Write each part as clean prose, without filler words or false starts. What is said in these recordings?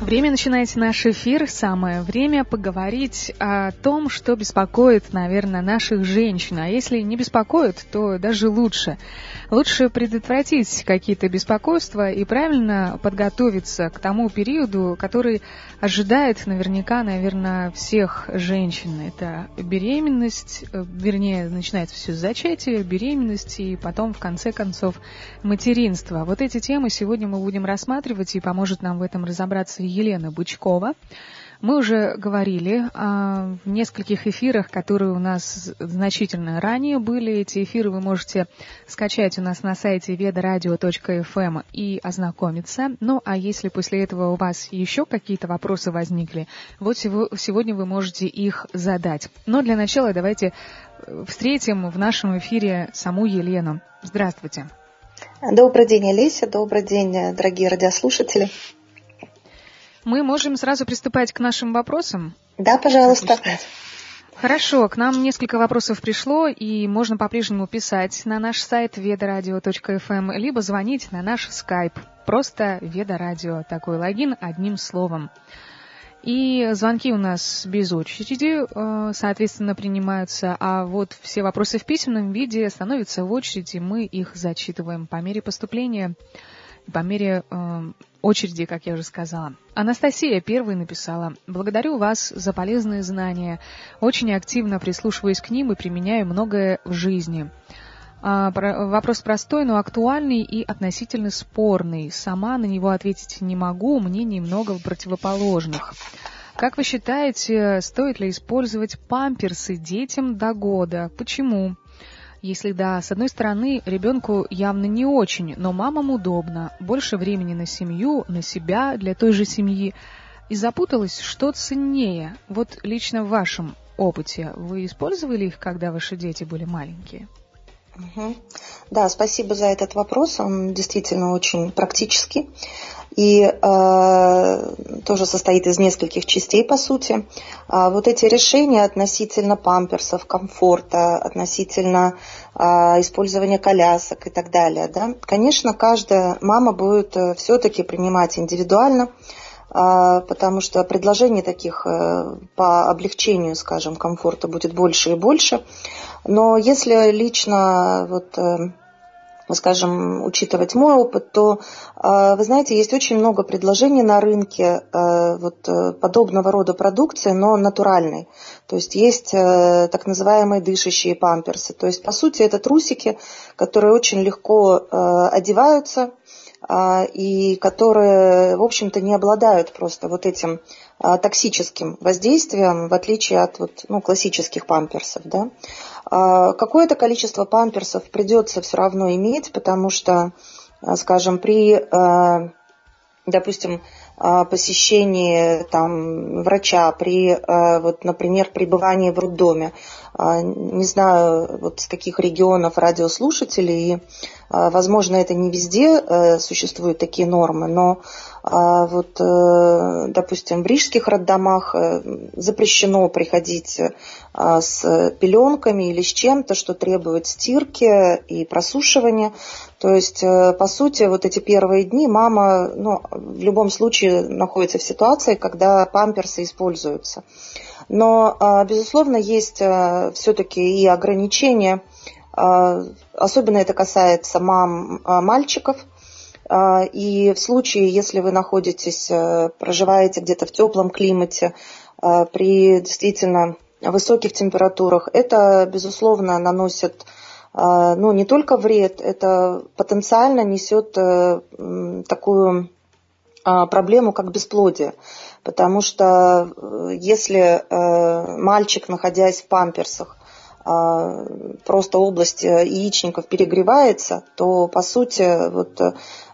Время начинать наш эфир. Самое время поговорить о том, что беспокоит, наверное, наших женщин. А если не беспокоит, то даже лучше. Лучше предотвратить какие-то беспокойства и правильно подготовиться к тому периоду, который ожидает наверняка, наверное, всех женщин. Это беременность, вернее, начинается все с зачатия, беременность и потом, в конце концов, материнство. Вот эти темы сегодня мы будем рассматривать, и поможет нам в этом разобраться Елена Бычкова. Мы уже говорили в нескольких эфирах, которые у нас значительно ранее были. Эти эфиры вы можете скачать у нас на сайте vedaradio.fm и ознакомиться. Ну, а если после этого у вас еще какие-то вопросы возникли, вот сегодня вы можете их задать. Но для начала давайте встретим в нашем эфире саму Елену. Здравствуйте. Добрый день, Олеся. Добрый день, дорогие радиослушатели. Мы можем сразу приступать к нашим вопросам? Да, пожалуйста. Хорошо, к нам несколько вопросов пришло, и можно по-прежнему писать на наш сайт vedaradio.fm, либо звонить на наш скайп. Просто Ведарадио, такой логин одним словом. И звонки у нас без очереди, соответственно, принимаются, а вот все вопросы в письменном виде становятся в очереди, мы их зачитываем по мере поступления, по мере очереди, как я уже сказала. Анастасия первой написала: «Благодарю вас за полезные знания. Очень активно прислушиваюсь к ним и применяю многое в жизни. Вопрос простой, но актуальный и относительно спорный. Сама на него ответить не могу, мнений много противоположных. Как вы считаете, стоит ли использовать памперсы детям до года? Почему? Если да, с одной стороны, ребенку явно не очень, но мамам удобно, больше времени на семью, на себя, для той же семьи. И запуталась, что ценнее. Вот лично в вашем опыте вы использовали их, когда ваши дети были маленькие?» Угу. Да, спасибо за этот вопрос. Он действительно очень практический и тоже состоит из нескольких частей, по сути. Вот эти решения относительно памперсов, комфорта, относительно использования колясок и так далее, да, конечно, каждая мама будет все-таки принимать индивидуально, потому что предложений таких по облегчению, скажем, комфорта будет больше и больше. Но если лично, вот, скажем, учитывать мой опыт, то, вы знаете, есть очень много предложений на рынке вот, подобного рода продукции, но натуральной. То есть есть так называемые дышащие памперсы. То есть, по сути, это трусики, которые очень легко одеваются, и которые, в общем-то, не обладают просто вот этим токсическим воздействием, в отличие от вот, классических памперсов. Да? Какое-то количество памперсов придется все равно иметь, потому что, скажем, при, допустим, посещении там, врача, при, вот, например, пребывании в роддоме, не знаю, вот с каких регионов радиослушатели, и, возможно, это не везде существуют такие нормы, но вот, допустим, в рижских роддомах запрещено приходить с пеленками или с чем-то, что требует стирки и просушивания. То есть, по сути, вот эти первые дни мама, в любом случае находится в ситуации, когда памперсы используются. Но, безусловно, есть все-таки и ограничения, особенно это касается мальчиков. И в случае, если вы находитесь, проживаете где-то в теплом климате, при действительно высоких температурах, это, безусловно, наносит не только вред, это потенциально несет такую проблему, как бесплодие. Потому что если мальчик, находясь в памперсах, просто область яичников перегревается, то, по сути, вот,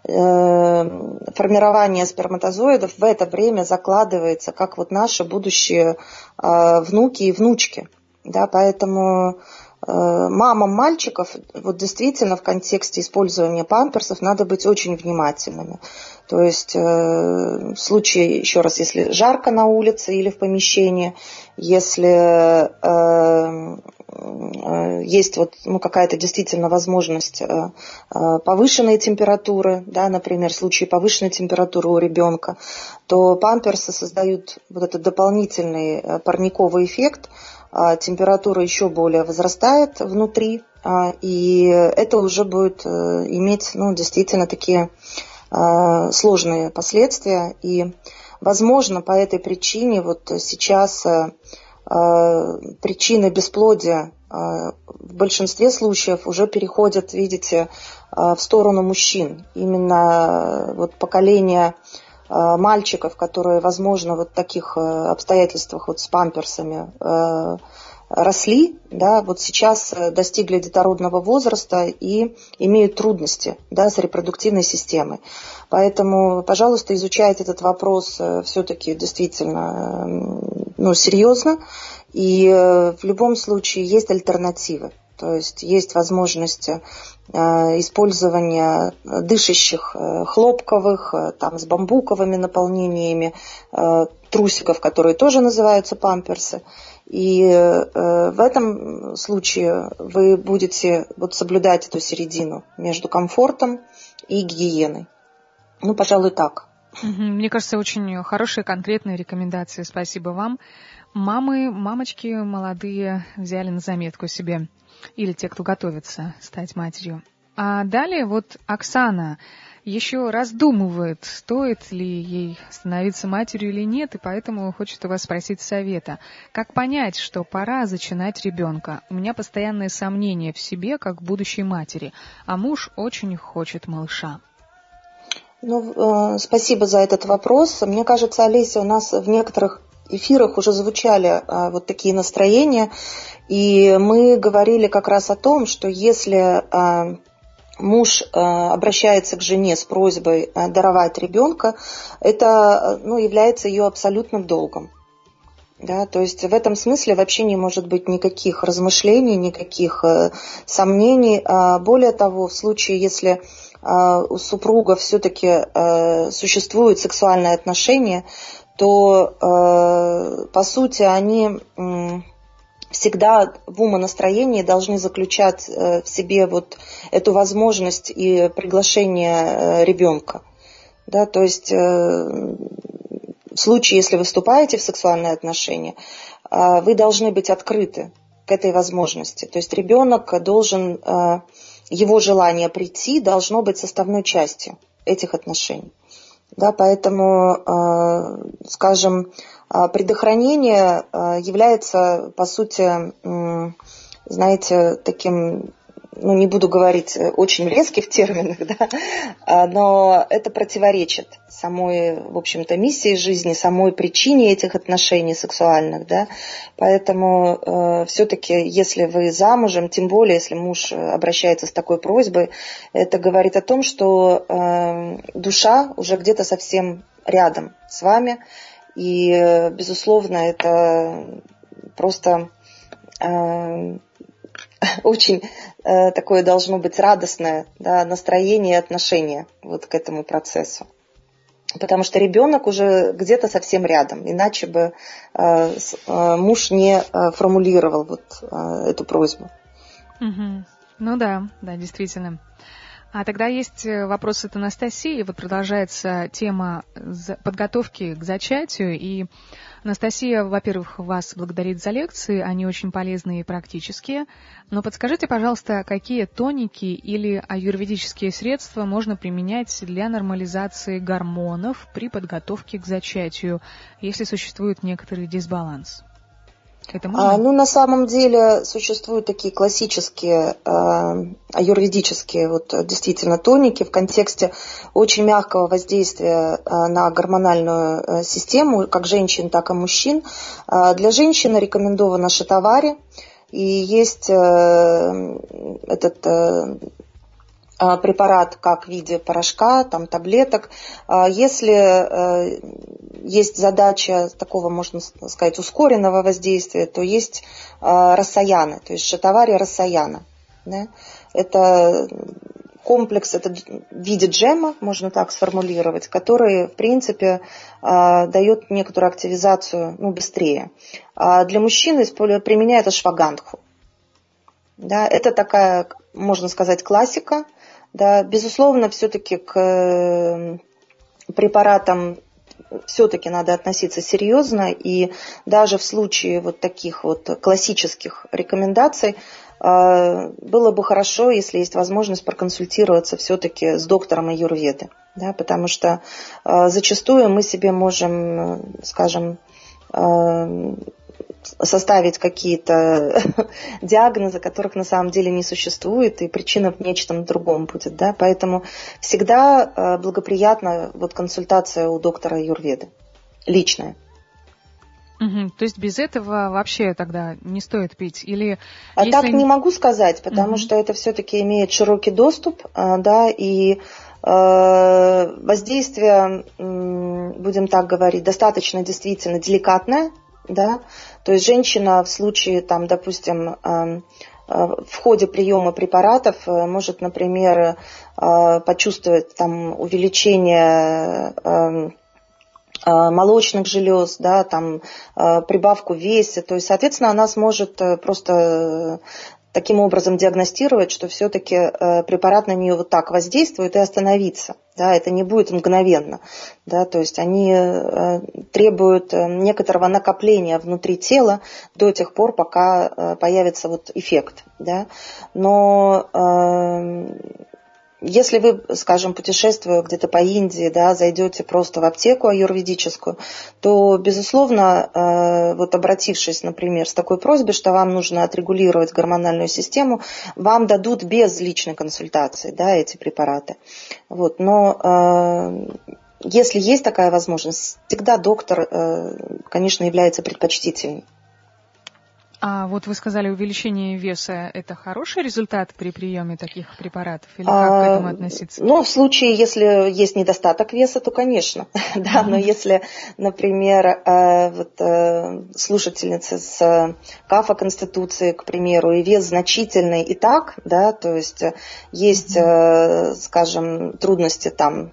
формирование сперматозоидов в это время закладывается, как вот наши будущие внуки и внучки. Да, поэтому мамам мальчиков вот действительно в контексте использования памперсов надо быть очень внимательными. То есть в случае, еще раз, если жарко на улице или в помещении, если есть какая-то действительно возможность повышенной температуры, да, например, в случае повышенной температуры у ребенка, то памперсы создают этот дополнительный парниковый эффект, температура еще более возрастает внутри, и это уже будет иметь действительно такие сложные последствия. И, возможно, по этой причине сейчас причины бесплодия в большинстве случаев уже переходят, видите, в сторону мужчин. Именно поколение мальчиков, которые, возможно, в таких обстоятельствах с памперсами росли, да, сейчас достигли детородного возраста и имеют трудности, да, с репродуктивной системой. Поэтому, пожалуйста, изучайте этот вопрос все-таки действительно серьезно. И в любом случае есть альтернативы. То есть есть возможность использования дышащих хлопковых, с бамбуковыми наполнениями трусиков, которые тоже называются памперсы. И в этом случае вы будете соблюдать эту середину между комфортом и гигиеной. Пожалуй, так. Мне кажется, очень хорошие конкретные рекомендации. Спасибо вам. Мамочки молодые взяли на заметку себе. Или те, кто готовится стать матерью. А далее Оксана еще раздумывает, стоит ли ей становиться матерью или нет, и поэтому хочет у вас спросить совета. Как понять, что пора зачинать ребенка? У меня постоянное сомнение в себе, как в будущей матери, а муж очень хочет малыша. Спасибо за этот вопрос. Мне кажется, Олеся, у нас в некоторых эфирах уже звучали такие настроения, и мы говорили как раз о том, что если муж обращается к жене с просьбой даровать ребенка, это является ее абсолютным долгом. Да, то есть в этом смысле вообще не может быть никаких размышлений, никаких сомнений. Более того, в случае, если у супруга все-таки существуют сексуальные отношения, то по сути они всегда в умонастроении должны заключать в себе эту возможность и приглашение ребенка. Да, то есть в случае, если вы вступаете в сексуальные отношения, вы должны быть открыты к этой возможности. То есть ребенок должен, его желание прийти должно быть составной частью этих отношений. Да, поэтому, скажем, предохранение является, по сути, знаете, таким, не буду говорить очень резких терминах, да, но это противоречит самой, в общем-то, миссии жизни, самой причине этих отношений сексуальных, да. Поэтому все-таки, если вы замужем, тем более, если муж обращается с такой просьбой, это говорит о том, что душа уже где-то совсем рядом с вами. И, безусловно, это просто очень такое должно быть радостное, да, настроение и отношение к этому процессу. Потому что ребенок уже где-то совсем рядом, иначе бы муж не формулировал эту просьбу. Ну да, действительно. А тогда есть вопрос от Анастасии. Продолжается тема подготовки к зачатию. И Анастасия, во-первых, вас благодарит за лекции. Они очень полезные и практические. Но подскажите, пожалуйста, какие тоники или аюрведические средства можно применять для нормализации гормонов при подготовке к зачатию, если существует некоторый дисбаланс? Это можно? На самом деле существуют такие классические аюрведические действительно тоники в контексте очень мягкого воздействия на гормональную систему, как женщин, так и мужчин. Для женщин рекомендовано шатавари, и есть этот препарат как в виде порошка, таблеток. Если есть задача такого, можно сказать, ускоренного воздействия, то есть рассаяны, то есть шатавари рассаяна. Да? Это комплекс, это в виде джема, можно так сформулировать, который, в принципе, дает некоторую активизацию быстрее. А для мужчин применяют ашвагандху. Да, это такая, можно сказать, классика. Да, безусловно, все-таки к препаратам все-таки надо относиться серьезно, и даже в случае вот таких вот классических рекомендаций было бы хорошо, если есть возможность проконсультироваться все-таки с доктором аюрведы, да, потому что зачастую мы себе можем, скажем, составить какие-то диагнозы, которых на самом деле не существует, и причина в нечто другом будет. Да? Поэтому всегда благоприятна вот консультация у доктора аюрведы, личная. То есть без этого вообще тогда не стоит пить? Или если... Так не могу сказать, потому что это все-таки имеет широкий доступ, да, и воздействие, будем так говорить, достаточно действительно деликатное. Да? То есть женщина в случае, там, допустим, в ходе приема препаратов может, например, почувствовать там, увеличение молочных желез, да, там, прибавку в весе. То есть, соответственно, она сможет просто таким образом диагностировать, что все-таки препарат на нее вот так воздействует и остановиться. Да, это не будет мгновенно. Да, то есть они требуют некоторого накопления внутри тела до тех пор, пока появится вот эффект. Да. Но если вы, скажем, путешествуя где-то по Индии, да, зайдете просто в аптеку аюрведическую, то, безусловно, вот обратившись, например, с такой просьбой, что вам нужно отрегулировать гормональную систему, вам дадут без личной консультации, да, эти препараты. Вот, но если есть такая возможность, всегда доктор, конечно, является предпочтительней. А вот вы сказали, увеличение веса – это хороший результат при приеме таких препаратов? Или как к этому относиться? Ну, в случае, если есть недостаток веса, то, конечно. Да, но если, например, слушательница с КАФа Конституции, к примеру, и вес значительный и так, да, то есть есть, скажем, трудности там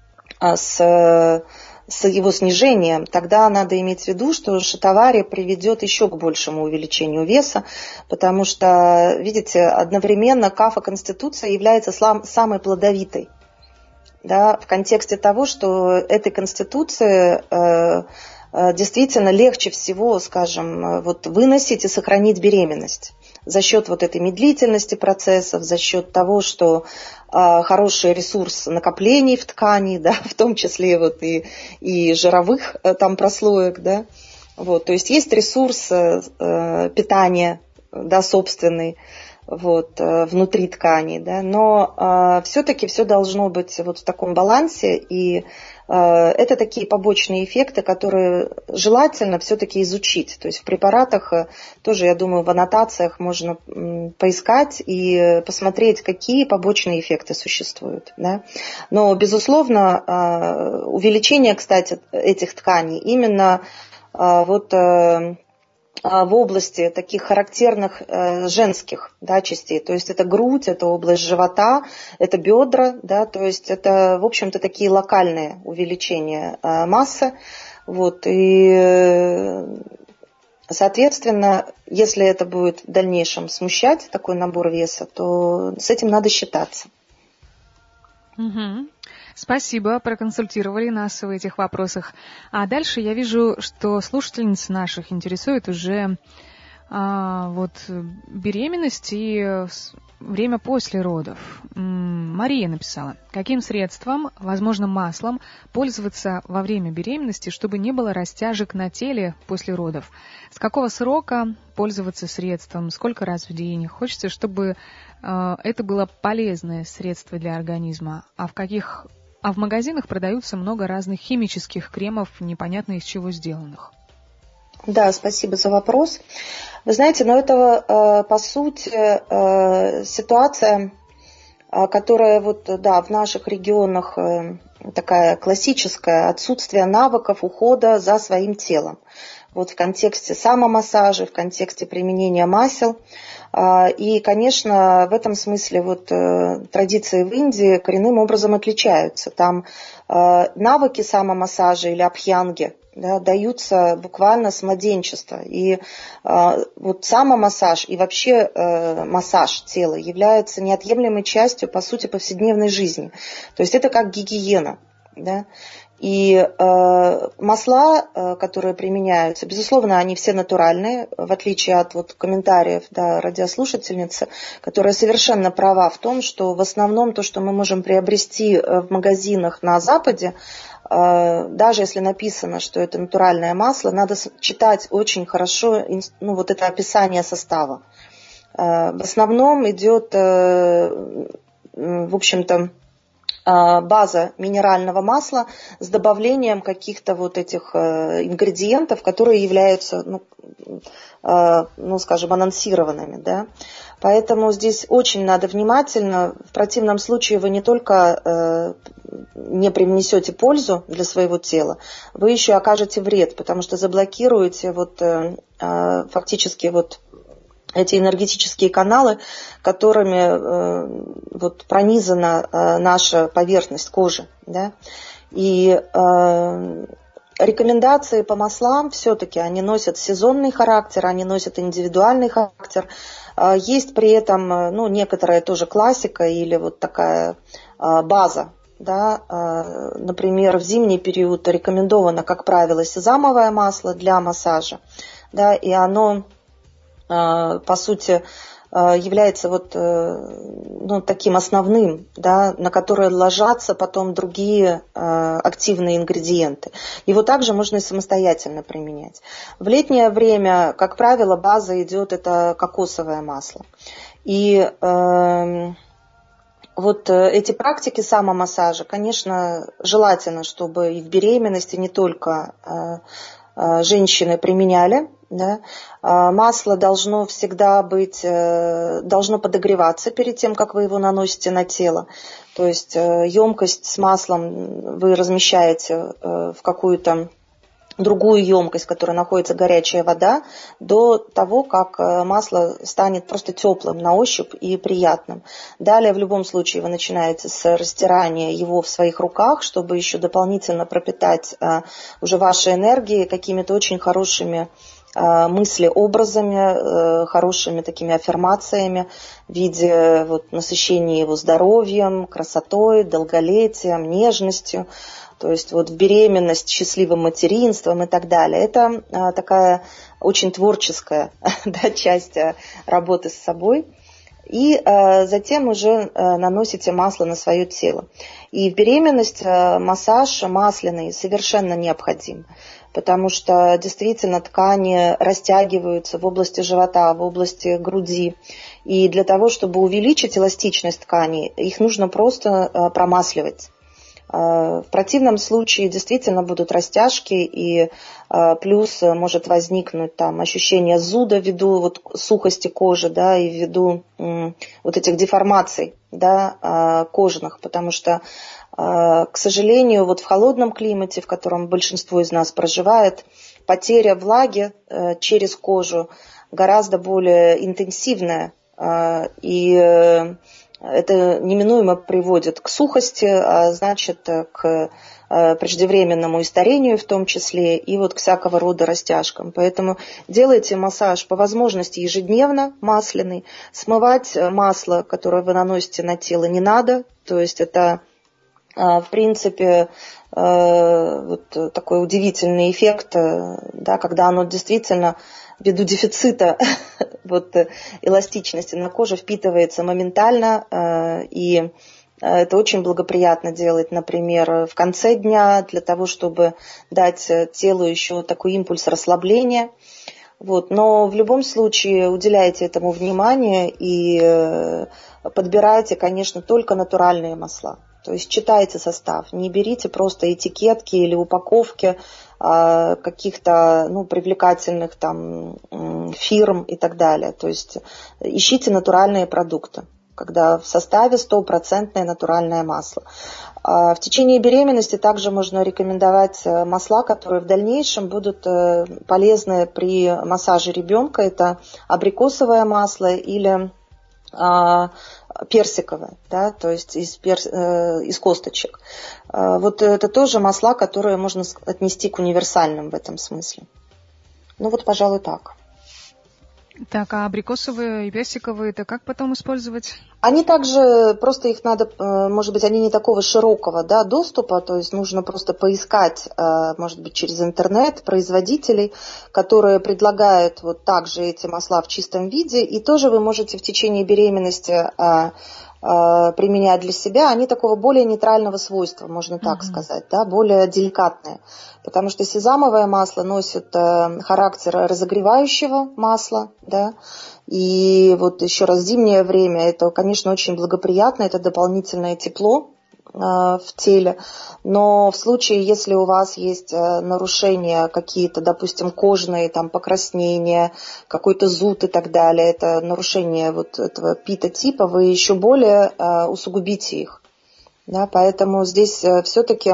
с его снижением, тогда надо иметь в виду, что шатавария приведет еще к большему увеличению веса, потому что, видите, одновременно КАФа Конституция является самой плодовитой, да, в контексте того, что этой Конституции действительно легче всего, скажем, вот выносить и сохранить беременность за счет вот этой медлительности процессов, за счет того, что хороший ресурс накоплений в ткани, да, в том числе вот и жировых там прослоек, да, вот, то есть есть ресурс питания, да, собственный, вот, внутри ткани, да, но все-таки все должно быть вот в таком балансе, и это такие побочные эффекты, которые желательно все-таки изучить. То есть в препаратах тоже, я думаю, в аннотациях можно поискать и посмотреть, какие побочные эффекты существуют. Да? Но, безусловно, увеличение, кстати, этих тканей именно вот в области таких характерных женских, да, частей. То есть это грудь, это область живота, это бедра, да, то есть это, в общем-то, такие локальные увеличения массы. Вот, и, соответственно, если это будет в дальнейшем смущать, такой набор веса, то с этим надо считаться. Угу. Спасибо, проконсультировали нас в этих вопросах. А дальше я вижу, что слушательниц наших интересует уже вот беременность и время после родов. Мария написала: каким средством, возможно, маслом, пользоваться во время беременности, чтобы не было растяжек на теле после родов? С какого срока пользоваться средством? Сколько раз в день? Хочется, чтобы это было полезное средство для организма. А в магазинах продаются много разных химических кремов, непонятно из чего сделанных. Да, спасибо за вопрос. Вы знаете, но это, по сути, ситуация, которая вот, да, в наших регионах такая классическая, отсутствие навыков ухода за своим телом. Вот в контексте самомассажа, в контексте применения масел. И, конечно, в этом смысле вот традиции в Индии коренным образом отличаются. Там навыки самомассажа или абхьянги, да, даются буквально с младенчества. И вот самомассаж и вообще массаж тела является неотъемлемой частью, по сути, повседневной жизни. То есть это как гигиена. Да? И масла, которые применяются, безусловно, они все натуральные, в отличие от вот комментариев, да, радиослушательницы, которая совершенно права в том, что в основном то, что мы можем приобрести в магазинах на Западе, даже если написано, что это натуральное масло, надо читать очень хорошо, ну, вот это описание состава. В основном идет, в общем-то, база минерального масла с добавлением каких-то вот этих ингредиентов, которые являются, скажем, анонсированными, да. Поэтому здесь очень надо внимательно. В противном случае вы не только не привнесете пользу для своего тела, вы еще окажете вред, потому что заблокируете вот фактически вот эти энергетические каналы, которыми вот пронизана наша поверхность кожи. Да? И рекомендации по маслам все-таки они носят сезонный характер, они носят индивидуальный характер. Есть при этом некоторая тоже классика или вот такая база. Да? Например, в зимний период рекомендовано, как правило, сезамовое масло для массажа. Да? И оно, по сути, является вот, таким основным, да, на которое ложатся потом другие активные ингредиенты. Его также можно и самостоятельно применять. В летнее время, как правило, база идет это кокосовое масло. И вот эти практики самомассажа, конечно, желательно, чтобы и в беременности не только женщины применяли. Да? Масло должно всегда должно подогреваться перед тем, как вы его наносите на тело. То есть емкость с маслом вы размещаете в какую-то другую емкость, в которой находится горячая вода, до того, как масло станет просто теплым на ощупь и приятным. Далее, в любом случае, вы начинаете с растирания его в своих руках, чтобы еще дополнительно пропитать уже ваши энергии какими-то очень хорошими мысли-образами, хорошими такими аффирмациями в виде вот, насыщения его здоровьем, красотой, долголетием, нежностью. То есть вот в беременность, счастливым материнством и так далее. Это такая очень творческая часть работы с собой. И затем уже наносите масло на свое тело. И в беременность массаж масляный совершенно необходим, потому что действительно ткани растягиваются в области живота, в области груди. И для того, чтобы увеличить эластичность тканей, их нужно просто промасливать. В противном случае действительно будут растяжки, и плюс может возникнуть там ощущение зуда ввиду вот сухости кожи, да, и ввиду вот этих деформаций, да, кожных, потому что, к сожалению, вот в холодном климате, в котором большинство из нас проживает, потеря влаги через кожу гораздо более интенсивная, и это неминуемо приводит к сухости, а значит, к преждевременному старению в том числе, и вот к всякого рода растяжкам. Поэтому делайте массаж по возможности ежедневно, масляный. Смывать масло, которое вы наносите на тело, не надо. То есть это, в принципе, вот такой удивительный эффект, да, когда оно действительно ввиду дефицита вот, эластичности на коже впитывается моментально, и это очень благоприятно делать, например, в конце дня, для того, чтобы дать телу еще такой импульс расслабления. Вот. Но в любом случае уделяйте этому внимание и подбирайте, конечно, только натуральные масла. То есть читайте состав, не берите просто этикетки или упаковки каких-то привлекательных там фирм и так далее. То есть ищите натуральные продукты, когда в составе 100% натуральное масло. В течение беременности также можно рекомендовать масла, которые в дальнейшем будут полезны при массаже ребенка. Это абрикосовое масло или персиковое, да, то есть из косточек. Вот это тоже масла, которые можно отнести к универсальным в этом смысле. Ну вот, пожалуй, так. Так, а абрикосовые и персиковые, это как потом использовать? Они также, просто их надо, может быть, они не такого широкого, да, доступа, то есть нужно просто поискать, может быть, через интернет производителей, которые предлагают вот также эти масла в чистом виде, и тоже вы можете в течение беременности применять для себя, они такого более нейтрального свойства, можно так сказать, да, более деликатные. Потому что сезамовое масло носит характер разогревающего масла, да, и вот еще раз зимнее время, это, конечно, очень благоприятно, это дополнительное тепло в теле, но в случае, если у вас есть нарушения какие-то, допустим, кожные, там, покраснения, какой-то зуд и так далее, это нарушение вот этого питотипа, вы еще более усугубите их, да, поэтому здесь все-таки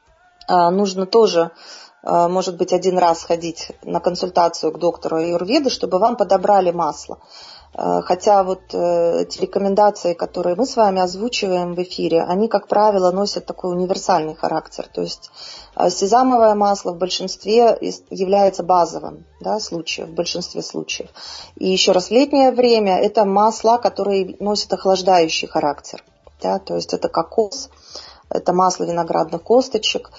нужно тоже, может быть, один раз ходить на консультацию к доктору аюрведы, чтобы вам подобрали масло. Хотя вот эти рекомендации, которые мы с вами озвучиваем в эфире, они, как правило, носят такой универсальный характер. То есть сезамовое масло в большинстве является базовым, да, в большинстве случаев. И еще раз, в летнее время это масла, которые носят охлаждающий характер. Да, то есть это кокос, это масло виноградных косточек.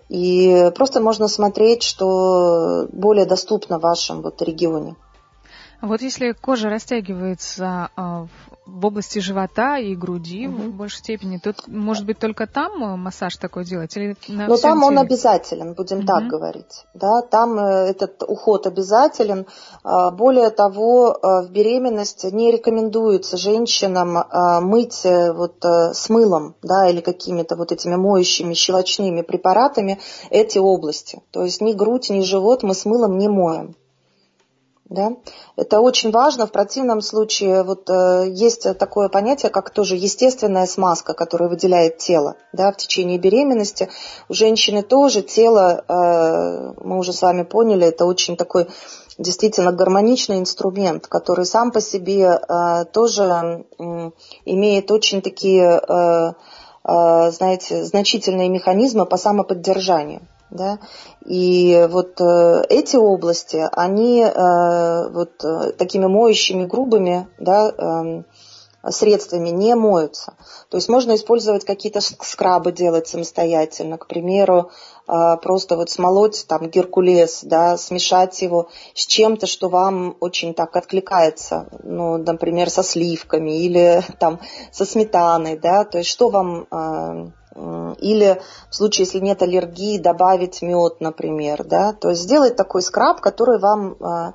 И просто можно смотреть, что более доступно в вашем вот регионе. Вот если кожа растягивается в области живота и груди в большей степени, то, может быть, только там массаж такой делать? Или но там он обязателен, будем так говорить. Да? Там этот уход обязателен. Более того, в беременности не рекомендуется женщинам мыть вот с мылом, да, или какими-то вот этими моющими щелочными препаратами эти области. То есть ни грудь, ни живот мы с мылом не моем. Да? Это очень важно. В противном случае вот, есть такое понятие, как тоже естественная смазка, которая выделяет тело, да, в течение беременности. У женщины тоже тело, мы уже с вами поняли, это очень такой действительно гармоничный инструмент, который сам по себе тоже имеет очень такие, знаете, значительные механизмы по самоподдержанию. Да? И вот эти области, они вот такими моющими грубыми, да, средствами не моются. То есть можно использовать какие-то скрабы, делать самостоятельно. К примеру, просто вот смолоть там геркулес, да, смешать его с чем-то, что вам очень так откликается, ну, например, со сливками или там со сметаной, да, то есть что вам... Или в случае, если нет аллергии, добавить мед, например, да, то есть сделать такой скраб, который вам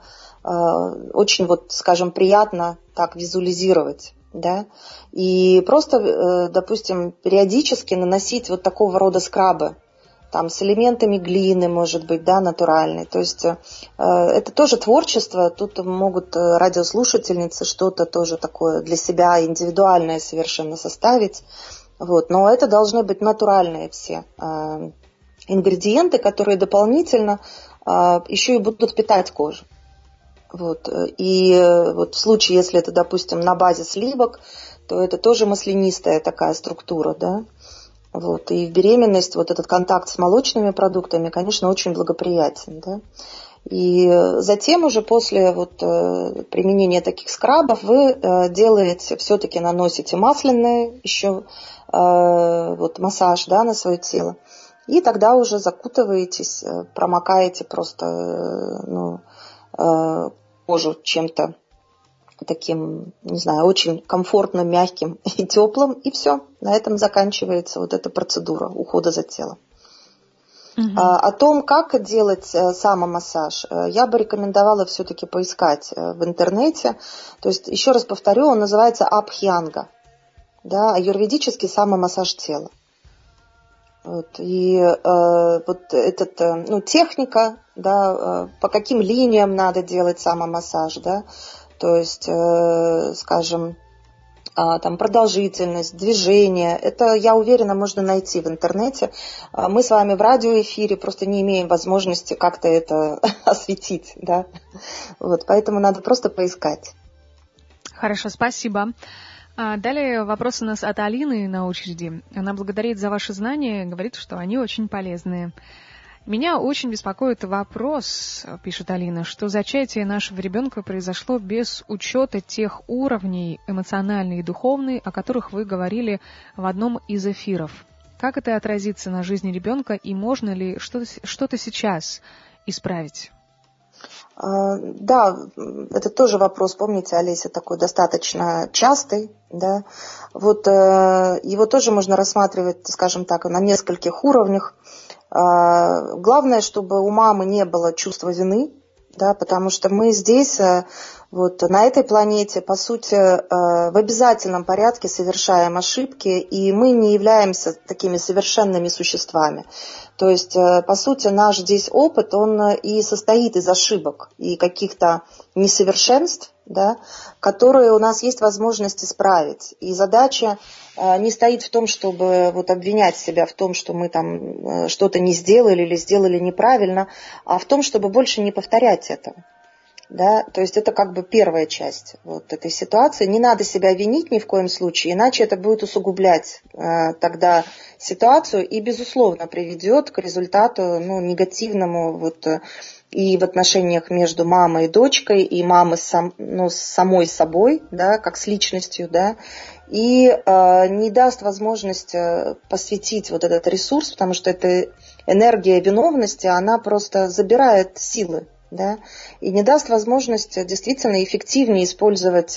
очень, вот, скажем, приятно так визуализировать, да, и просто, допустим, периодически наносить вот такого рода скрабы, там, с элементами глины, может быть, да, натуральной, то есть это тоже творчество, тут могут радиослушательницы что-то тоже такое для себя индивидуальное совершенно составить. Вот, но это должны быть натуральные все ингредиенты, которые дополнительно еще и будут питать кожу. Вот, и вот в случае, если это, допустим, на базе сливок, то это тоже маслянистая такая структура, да. Вот, и в беременность вот этот контакт с молочными продуктами, конечно, очень благоприятен, да. И затем уже после вот применения таких скрабов вы делаете, все-таки наносите масляное еще вот массаж, да, на свое тело. И тогда уже закутываетесь, промокаете просто кожу чем-то таким, не знаю, очень комфортным, мягким и теплым. И все, на этом заканчивается вот эта процедура ухода за телом. О том, как делать самомассаж, я бы рекомендовала все-таки поискать в интернете. То есть, еще раз повторю, он называется абхьянга, да, аюрведический самомассаж тела. Вот, и вот эта техника, да, по каким линиям надо делать самомассаж, да, то есть, скажем, там продолжительность, движение, это, я уверена, можно найти в интернете. Мы с вами в радиоэфире просто не имеем возможности как-то это осветить, да, вот, поэтому надо просто поискать. Хорошо, спасибо. Далее вопрос у нас от Алины на очереди. Она благодарит за ваши знания, говорит, что они очень полезные. Меня очень беспокоит вопрос, пишет Алина, что зачатие нашего ребенка произошло без учета тех уровней эмоциональный и духовный, о которых вы говорили в одном из эфиров. Как это отразится на жизни ребенка и можно ли что-то сейчас исправить? Да, это тоже вопрос, помните, Олеся, такой достаточно частый, да, вот его тоже можно рассматривать, скажем так, на нескольких уровнях. Главное, чтобы у мамы не было чувства вины, да, потому что мы здесь, вот на этой планете, по сути, в обязательном порядке совершаем ошибки, и мы не являемся такими совершенными существами. То есть, по сути, наш здесь опыт, он и состоит из ошибок и каких-то несовершенств, да, которые у нас есть возможность исправить. И задача не стоит в том, чтобы вот обвинять себя в том, что мы там что-то не сделали или сделали неправильно, а в том, чтобы больше не повторять этого. Да? То есть это как бы первая часть вот этой ситуации. Не надо себя винить ни в коем случае, иначе это будет усугублять тогда ситуацию и, безусловно, приведет к результату негативному вот, и в отношениях между мамой и дочкой, и мамой с самой собой, да, как с личностью, да, и не даст возможность посвятить вот этот ресурс, потому что эта энергия виновности, она просто забирает силы, да, и не даст возможность действительно эффективнее использовать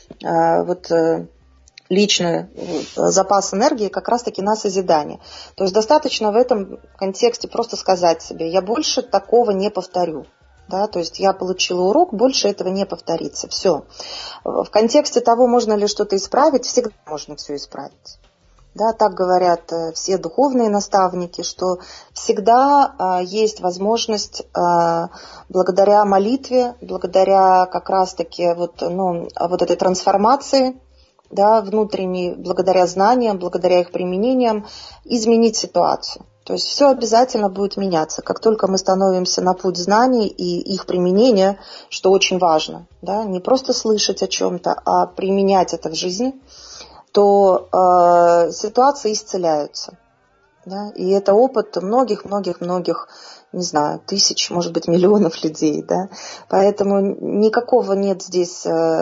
личный запас энергии как раз-таки на созидание. То есть достаточно в этом контексте просто сказать себе, я больше такого не повторю. Да, то есть я получила урок, больше этого не повторится. Все. В контексте того, можно ли что-то исправить, всегда можно все исправить. Да, так говорят все духовные наставники, что всегда есть возможность благодаря молитве, благодаря как раз-таки вот этой трансформации, да, внутренней, благодаря знаниям, благодаря их применениям, изменить ситуацию. То есть все обязательно будет меняться. Как только мы становимся на путь знаний и их применения, что очень важно, да, не просто слышать о чем-то, а применять это в жизни, то ситуации исцеляются. Да, и это опыт многих-многих-многих, не знаю, тысяч, может быть, миллионов людей. Да. Поэтому никакого нет здесь...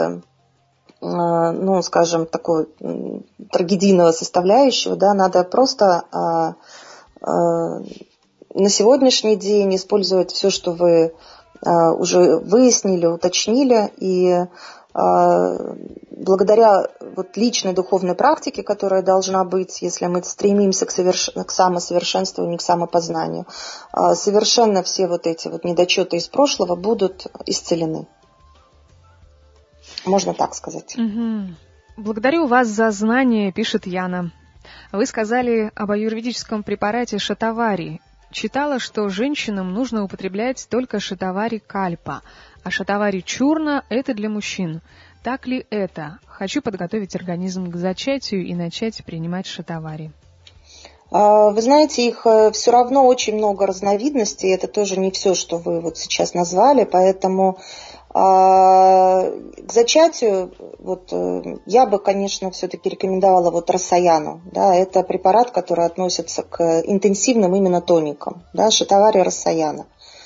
скажем, такой трагедийного составляющего, да, надо просто на сегодняшний день использовать все, что вы уже выяснили, уточнили, и благодаря вот личной духовной практике, которая должна быть, если мы стремимся к самосовершенствованию, к самопознанию, совершенно все вот эти вот недочеты из прошлого будут исцелены. Можно так сказать. Угу. Благодарю вас за знания, пишет Яна. Вы сказали об аюрведическом препарате шатавари. Читала, что женщинам нужно употреблять только шатавари кальпа, а шатавари чурна – это для мужчин. Так ли это? Хочу подготовить организм к зачатию и начать принимать шатавари. Вы знаете, их все равно очень много разновидностей. Это тоже не все, что вы вот сейчас назвали, поэтому... К зачатию я бы, конечно, все-таки рекомендовала рассаяну. Да, это препарат, который относится к интенсивным именно тоникам. Да, шатавари рассаяна.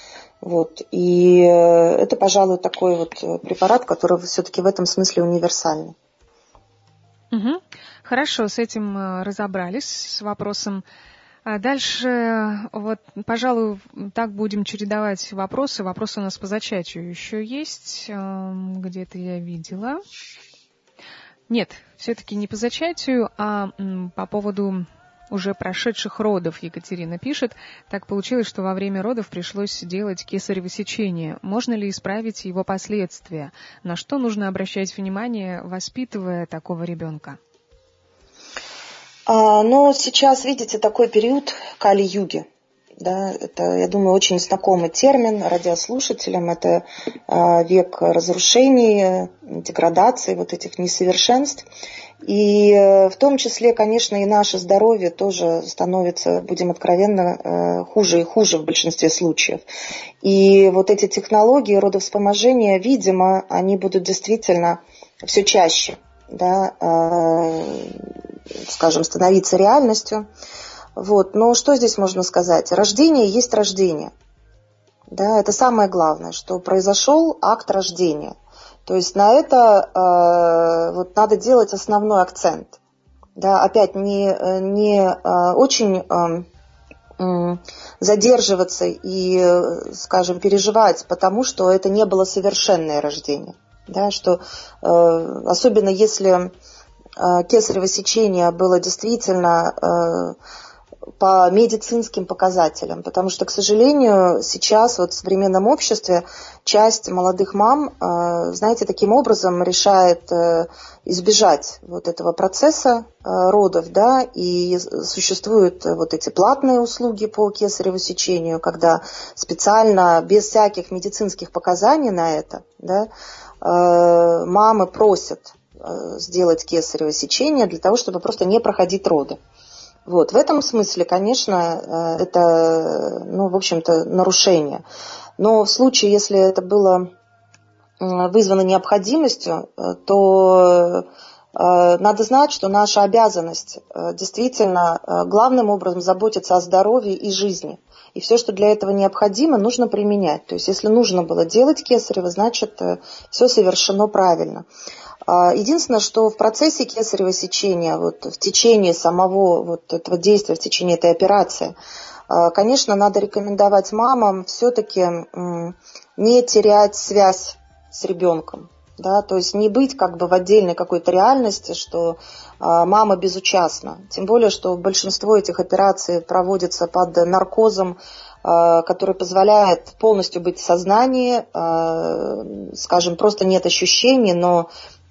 И это, пожалуй, такой препарат, который все-таки в этом смысле универсальный. Угу. Хорошо, с этим разобрались, с вопросом. А дальше, пожалуй, так будем чередовать вопросы. Вопросы у нас по зачатию еще есть. Где-то я видела. Нет, все-таки не по зачатию, а по поводу уже прошедших родов. Екатерина пишет. Так получилось, что во время родов пришлось делать кесарево сечение. Можно ли исправить его последствия? На что нужно обращать внимание, воспитывая такого ребенка? Но сейчас, видите, такой период Кали-юги. Да, это, я думаю, очень знакомый термин радиослушателям. Это век разрушений, деградации, этих несовершенств. И в том числе, конечно, и наше здоровье тоже становится, будем откровенно, хуже и хуже в большинстве случаев. И эти технологии родовспоможения, видимо, они будут действительно все чаще, да, скажем, становиться реальностью. Вот. Но что здесь можно сказать? Рождение есть рождение. Да, это самое главное, что произошел акт рождения. То есть на это вот надо делать основной акцент. Да, опять не очень задерживаться и, скажем, переживать, потому что это не было совершенное рождение. Да, что, особенно если кесарево сечение было действительно по медицинским показателям, потому что, к сожалению, сейчас вот в современном обществе часть молодых мам, знаете, таким образом решает избежать вот этого процесса родов, да, и существуют вот эти платные услуги по кесареву сечению, когда специально, без всяких медицинских показаний на это, да, мамы просят сделать кесарево сечение для того, чтобы просто не проходить роды. Вот. В этом смысле, конечно, это, в общем-то, нарушение. Но в случае, если это было вызвано необходимостью, то надо знать, что наша обязанность действительно главным образом заботиться о здоровье и жизни. И все, что для этого необходимо, нужно применять. То есть, если нужно было делать кесарево, значит, все совершено правильно. Единственное, что в процессе кесарево сечения, вот в течение самого вот этого действия, в течение этой операции, конечно, надо рекомендовать мамам все-таки не терять связь с ребенком. Да, то есть не быть как бы в отдельной какой-то реальности, что мама безучастна. Тем более, что большинство этих операций проводится под наркозом, который позволяет полностью быть в сознании, скажем, просто нет ощущений, но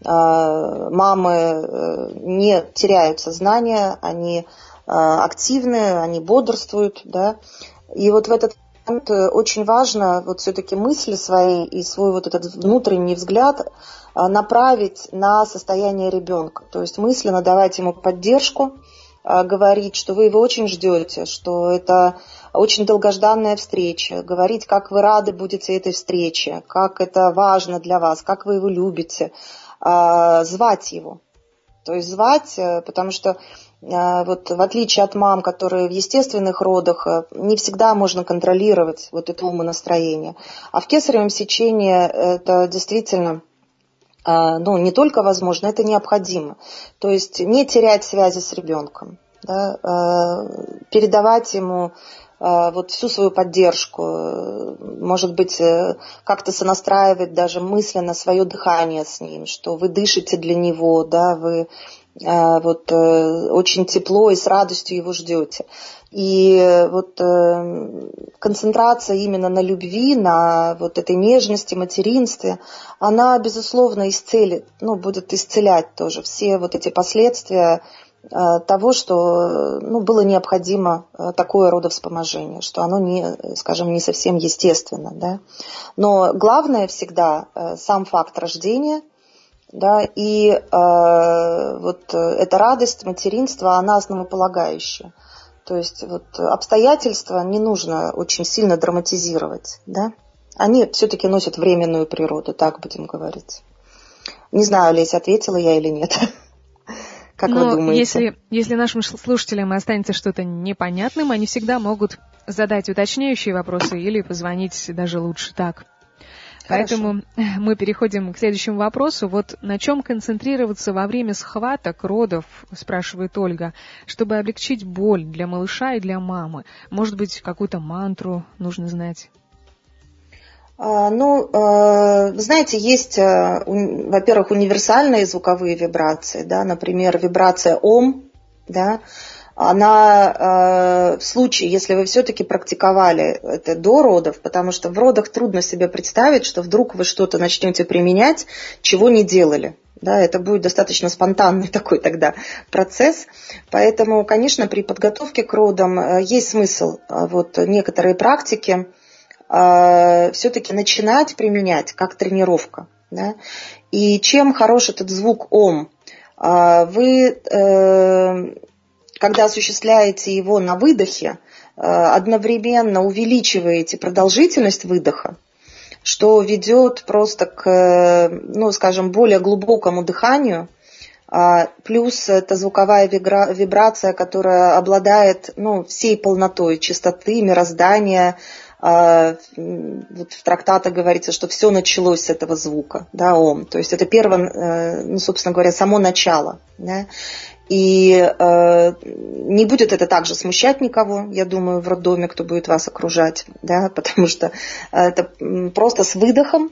мамы не теряют сознание, они активны, они бодрствуют, да, и вот в этот момент очень важно вот все-таки мысли свои и свой вот этот внутренний взгляд направить на состояние ребенка, то есть мысленно давать ему поддержку, говорить, что вы его очень ждете, что это очень долгожданная встреча, говорить, как вы рады будете этой встрече, как это важно для вас, как вы его любите, звать его. То есть звать, потому что вот в отличие от мам, которые в естественных родах, не всегда можно контролировать вот это умонастроение. А в кесаревом сечении это действительно, не только возможно, это необходимо. То есть не терять связи с ребенком, да, передавать ему вот всю свою поддержку, может быть, как-то сонастраивать даже мысленно свое дыхание с ним, что вы дышите для него, да, вы вот очень тепло и с радостью его ждете. И вот концентрация именно на любви, на вот этой нежности, материнстве, она, безусловно, исцелит, будет исцелять тоже все вот эти последствия того, что было необходимо такое родовспоможение, что оно не совсем естественно. Да? Но главное всегда сам факт рождения, да, и вот эта радость материнства, она основополагающая. То есть вот обстоятельства не нужно очень сильно драматизировать. Да? Они все-таки носят временную природу, так будем говорить. Не знаю, Леся, ответила я или нет. Как вы думаете? Если нашим слушателям останется что-то непонятным, они всегда могут задать уточняющие вопросы или позвонить даже лучше так. Хорошо. Поэтому мы переходим к следующему вопросу. Вот на чем концентрироваться во время схваток, родов, спрашивает Ольга, чтобы облегчить боль для малыша и для мамы? Может быть, какую-то мантру нужно знать? Вы знаете, есть, во-первых, универсальные звуковые вибрации, да, например, вибрация Ом, да, она в случае, если вы все-таки практиковали это до родов, потому что в родах трудно себе представить, что вдруг вы что-то начнете применять, чего не делали. Да, это будет достаточно спонтанный такой тогда процесс. Поэтому, конечно, при подготовке к родам есть смысл вот некоторые практики все-таки начинать применять как тренировка. Да? И чем хорош этот звук Ом? Вы, когда осуществляете его на выдохе, одновременно увеличиваете продолжительность выдоха, что ведет просто к, ну, скажем, более глубокому дыханию. Плюс это звуковая вибрация, которая обладает, ну, всей полнотой чистоты, мироздания. Вот в трактатах говорится, что все началось с этого звука, да, ом. То есть это первое, ну, собственно говоря, само начало. Да. И не будет это также смущать никого, я думаю, в роддоме, кто будет вас окружать, да, потому что это просто с выдохом.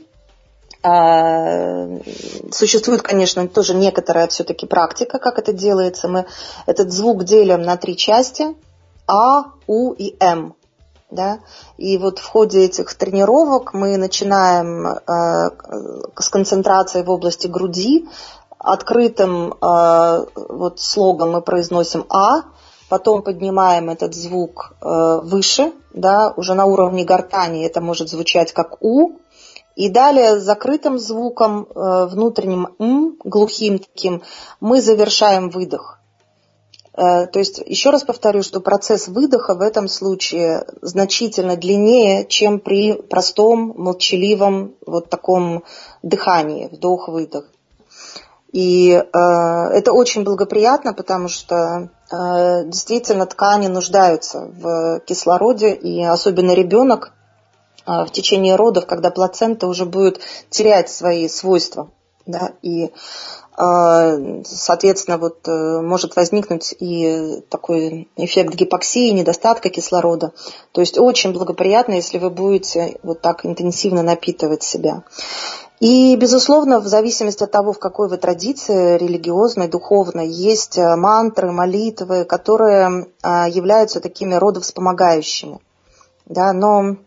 Существует, конечно, тоже некоторая все-таки практика, как это делается. Мы этот звук делим на 3 части: А, У и М. Да? И вот в ходе этих тренировок мы начинаем с концентрацией в области груди. Открытым вот слогом мы произносим А, потом поднимаем этот звук выше, да, уже на уровне гортани это может звучать как У. И далее закрытым звуком, внутренним глухим таким, мы завершаем выдох. То есть, еще раз повторю, что процесс выдоха в этом случае значительно длиннее, чем при простом, молчаливом вот таком дыхании, вдох-выдох. И это очень благоприятно, потому что действительно ткани нуждаются в кислороде, и особенно ребенок в течение родов, когда плацента уже будет терять свои свойства, да, и, соответственно, вот может возникнуть и такой эффект гипоксии, недостатка кислорода. То есть очень благоприятно, если вы будете вот так интенсивно напитывать себя. И, безусловно, в зависимости от того, в какой вы традиции, религиозной, духовной, есть мантры, молитвы, которые являются такими родовспомогающими, да, но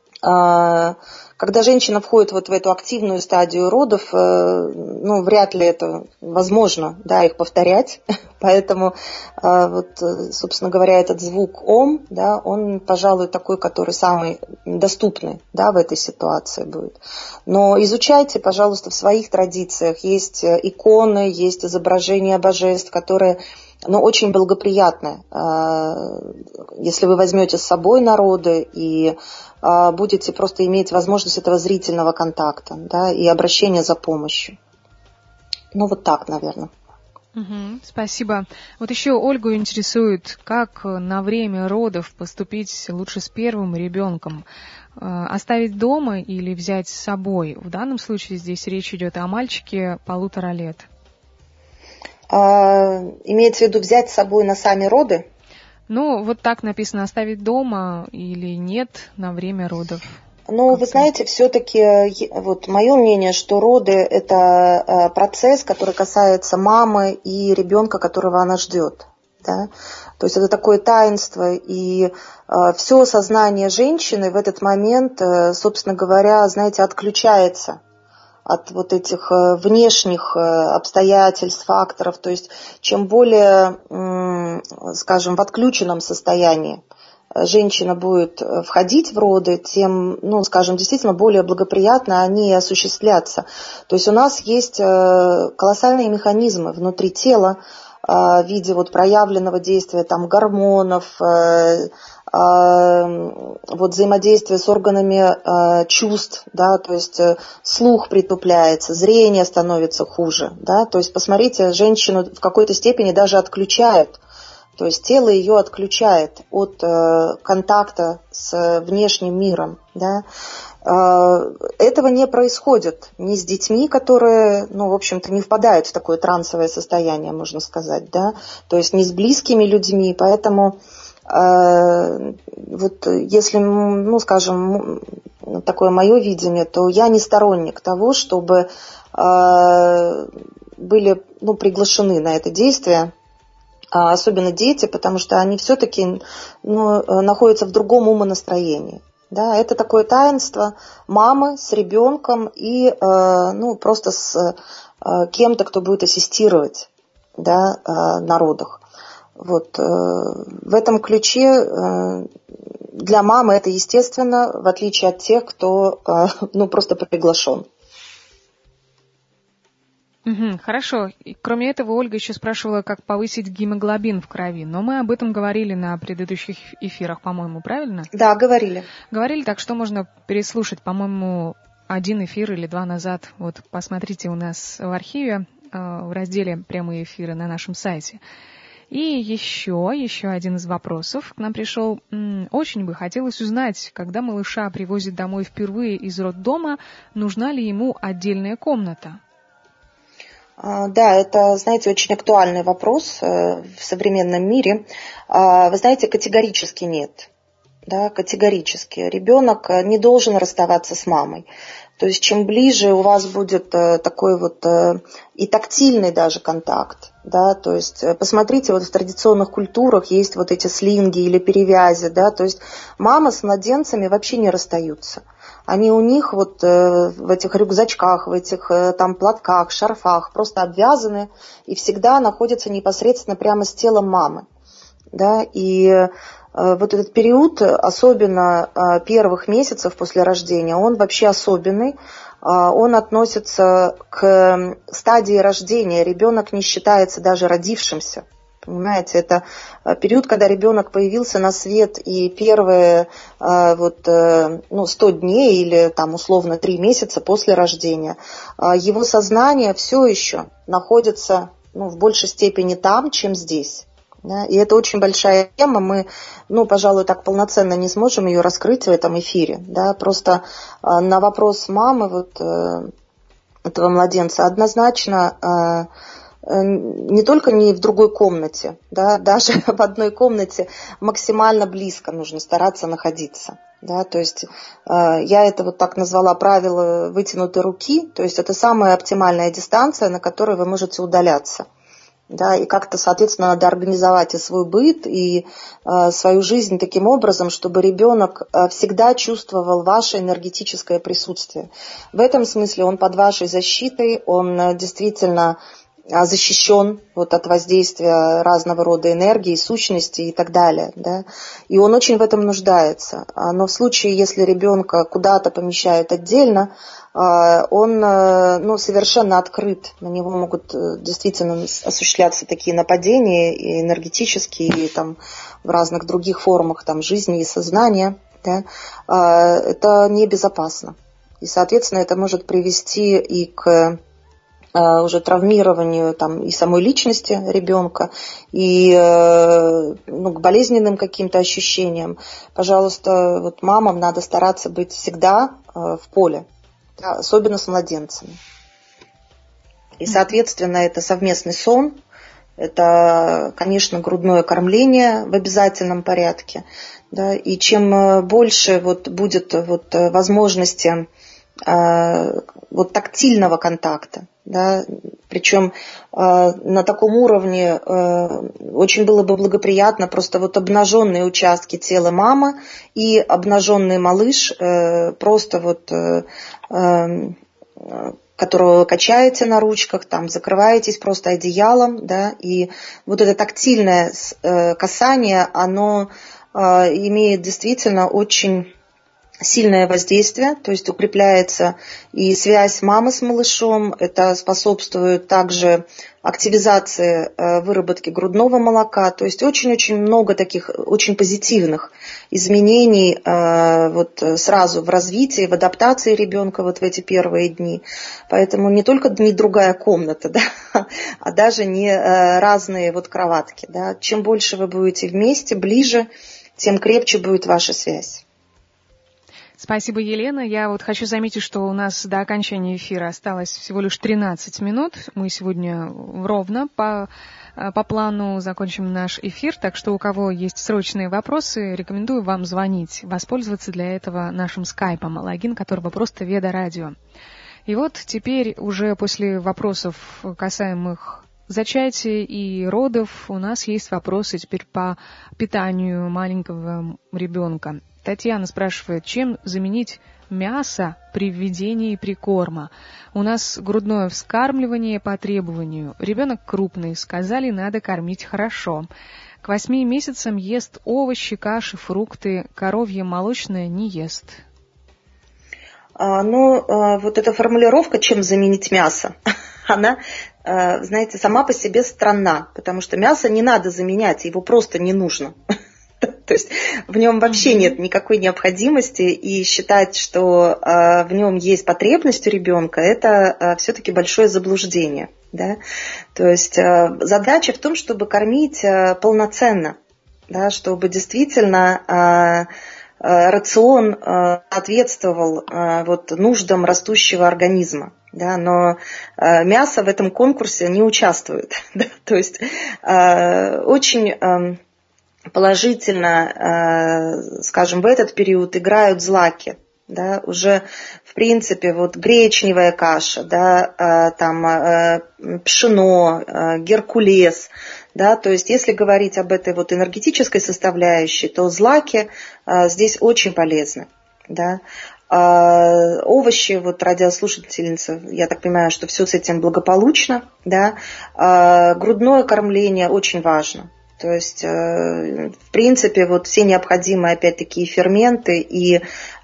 когда женщина входит вот в эту активную стадию родов, ну, вряд ли это возможно, да, их повторять. Поэтому, вот, собственно говоря, этот звук ом, да, он, пожалуй, такой, который самый доступный, да, в этой ситуации будет. Но изучайте, пожалуйста, в своих традициях. Есть иконы, есть изображения божеств, которые, ну, очень благоприятны. Если вы возьмете с собой народы и будете просто иметь возможность этого зрительного контакта, да, и обращения за помощью. Ну, вот так, наверное. Спасибо. Вот еще Ольгу интересует, как на время родов поступить лучше с первым ребенком? Оставить дома или взять с собой? В данном случае здесь речь идет о мальчике 1,5 лет. Имеется в виду взять с собой на сами роды? Ну, вот так написано: оставить дома или нет на время родов. Ну, вы знаете, все-таки вот мое мнение, что роды – это процесс, который касается мамы и ребенка, которого она ждет. Да? То есть это такое таинство, и все сознание женщины в этот момент, собственно говоря, знаете, отключается от вот этих внешних обстоятельств, факторов. То есть чем более, скажем, в отключенном состоянии женщина будет входить в роды, тем, ну, скажем, действительно более благоприятно они осуществляться. То есть у нас есть колоссальные механизмы внутри тела в виде вот проявленного действия там гормонов, вот взаимодействие с органами чувств, да, то есть слух притупляется, зрение становится хуже, да, то есть посмотрите, женщину в какой-то степени даже отключают, то есть тело ее отключает от контакта с внешним миром, да. Этого не происходит ни с детьми, которые, ну, в общем-то, не впадают в такое трансовое состояние, можно сказать, да, то есть ни с близкими людьми, поэтому вот если, ну, скажем, такое мое видение, то я не сторонник того, чтобы были, ну, приглашены на это действие, особенно дети, потому что они все-таки, ну, находятся в другом умонастроении. Да, это такое таинство мамы с ребенком и, ну, просто с кем-то, кто будет ассистировать, да, на родах. Вот. В этом ключе для мамы это естественно, в отличие от тех, кто, ну, просто приглашен. Хорошо. И, кроме этого, Ольга еще спрашивала, как повысить гемоглобин в крови. Но мы об этом говорили на предыдущих эфирах, по-моему, правильно? Да, говорили. Говорили, так что можно переслушать, по-моему, один эфир или два назад. Вот посмотрите у нас в архиве, в разделе «Прямые эфиры» на нашем сайте. И еще один из вопросов к нам пришел. Очень бы хотелось узнать, когда малыша привозят домой впервые из роддома, нужна ли ему отдельная комната? Да, это, знаете, очень актуальный вопрос в современном мире. Вы знаете, категорически нет. Да, категорически. Ребенок не должен расставаться с мамой. То есть чем ближе у вас будет такой вот и тактильный даже контакт, да, то есть посмотрите, вот в традиционных культурах есть вот эти слинги или перевязи, да, то есть мама с младенцами вообще не расстаются. Они у них вот в этих рюкзачках, в этих там платках, шарфах просто обвязаны и всегда находятся непосредственно прямо с телом мамы, да, и вот этот период, особенно первых месяцев после рождения, он вообще особенный. Он относится к стадии рождения. Ребенок не считается даже родившимся. Понимаете, это период, когда ребенок появился на свет, и первые 100 дней или там условно 3 месяца после рождения, его сознание все еще находится в большей степени там, чем здесь. Да, и это очень большая тема, мы, пожалуй, так полноценно не сможем ее раскрыть в этом эфире. Да, просто на вопрос мамы этого младенца однозначно не только не в другой комнате, да, даже в одной комнате максимально близко нужно стараться находиться. Да, то есть я это вот так назвала правило вытянутой руки, то есть это самая оптимальная дистанция, на которой вы можете удаляться. Да, и как-то, соответственно, надо организовать и свой быт, и свою жизнь таким образом, чтобы ребенок всегда чувствовал ваше энергетическое присутствие. В этом смысле он под вашей защитой, он действительно защищен от воздействия разного рода энергии, сущности и так далее. Да? И он очень в этом нуждается. Но в случае, если ребенка куда-то помещают отдельно, он совершенно открыт. На него могут действительно осуществляться такие нападения и энергетические, и там, в разных других формах там, жизни и сознания. Да? Это небезопасно. И, соответственно, это может привести и к уже травмированию там, и самой личности ребенка, и к болезненным каким-то ощущениям. Пожалуйста, вот мамам надо стараться быть всегда в поле, да, особенно с младенцами. И, соответственно, это совместный сон, это, конечно, грудное кормление в обязательном порядке. Да, и чем больше будет возможности тактильного контакта, да, причем на таком уровне очень было бы благоприятно просто обнаженные участки тела мамы и обнаженный малыш, просто которого качаете на ручках, там закрываетесь просто одеялом, да, и это тактильное касание, оно имеет действительно очень сильное воздействие, то есть укрепляется и связь мамы с малышом, это способствует также активизации выработки грудного молока, то есть очень-очень много таких очень позитивных изменений сразу в развитии, в адаптации ребенка в эти первые дни. Поэтому не только не другая комната, да, а даже не разные кроватки. Да. Чем больше вы будете вместе, ближе, тем крепче будет ваша связь. Спасибо, Елена. Я хочу заметить, что у нас до окончания эфира осталось всего лишь 13 минут. Мы сегодня ровно по плану закончим наш эфир, так что у кого есть срочные вопросы, рекомендую вам звонить, воспользоваться для этого нашим скайпом, логин которого просто Веда Радио. И теперь уже после вопросов, касаемых зачатия и родов, у нас есть вопросы теперь по питанию маленького ребенка. Татьяна спрашивает, чем заменить мясо при введении прикорма? У нас грудное вскармливание по требованию. Ребенок крупный, сказали, надо кормить хорошо. К 8 месяцам ест овощи, каши, фрукты, коровье молочное не ест. Эта формулировка «чем заменить мясо», она, знаете, сама по себе странна, потому что мясо не надо заменять, его просто не нужно. То есть в нем вообще нет никакой необходимости, и считать, что в нем есть потребность у ребенка, это все-таки большое заблуждение. Да? То есть задача в том, чтобы кормить полноценно, да, чтобы действительно рацион соответствовал нуждам растущего организма. Да, но мясо в этом конкурсе не участвует. Да? То есть очень положительно, скажем, в этот период играют злаки. Да, уже, в принципе, гречневая каша, да, там пшено, геркулес, да, то есть если говорить об этой энергетической составляющей, то злаки здесь очень полезны, да. Овощи, радиослушательница, я так понимаю, что все с этим благополучно, да. Грудное кормление очень важно. То есть, в принципе, все необходимые, опять-таки, ферменты и